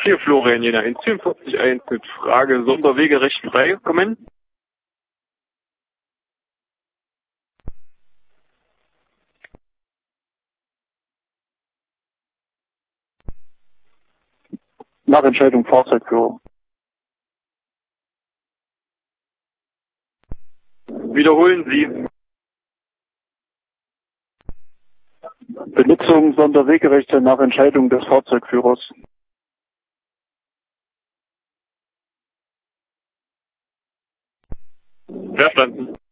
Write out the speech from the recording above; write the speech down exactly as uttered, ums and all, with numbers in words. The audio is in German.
vier Florian Jena in vierundvierzig eins mit Frage Sonderwegerecht freigekommen. Nach Entscheidung Fahrzeugführer. Wiederholen Sie. Benutzung Sonderwegerechte nach Entscheidung des Fahrzeugführers. Verstanden.